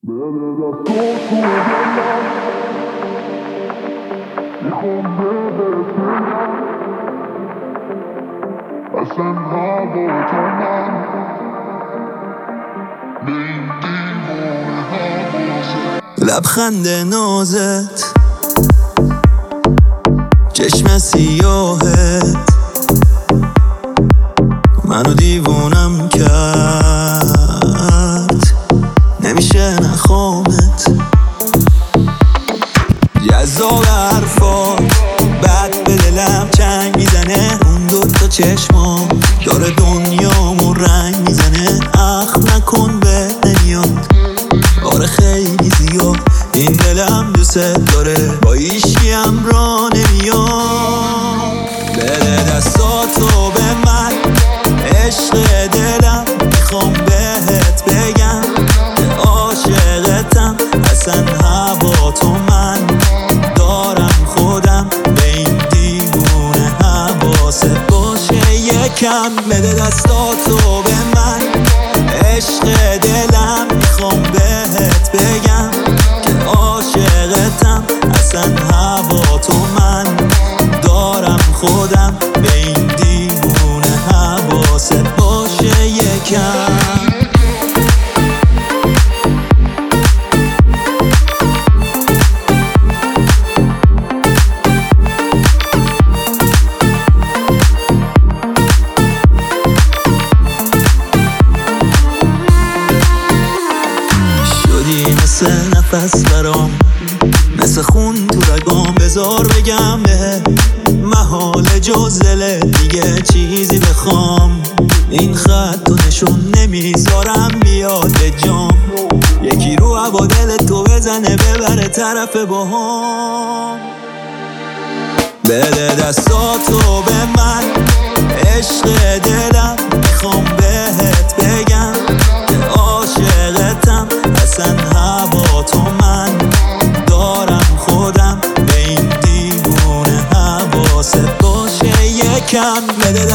لبخند نازت، چشم سیاهت منو دیوونم کرد، نمیشه نخوامت. جذاب حرفات بد به دلم چنگ میزنه، اون دوتا چشمام داره دنیامو رنگ میزنه. اخم نکن به نمیاد، آره خیلی زیاد این دلم دوست داره، با ایشکی هم را نمیاد. بده دستاتو به من عشق دلم، میخوام بهت بگم عاشقتم، اصلا هوا تو من دارم خودم، به این دیوونه حواست باشه یکم. بده دستاتو به من عشق دلم، میخوام بهت بگم که عاشقتم، اصلا هوا تو من دارم خودم، به این دیوونه حواست باشه یکم. مثل نفس برام، مثل خون تو رگام، بذار بگم به محال جز دلت دیگه چیزی بخوام. این خط تو نشون نمیذارم بیاد به جام، یکی رو هوا دلت تو بزنه ببره طرف باهام. بده دستاتو به من عشق دلم، میخوام بهت بگم که عاشقتم، اصلا هوا تو من دارم خودم، به این دیوونه حواست باشه یکم. بده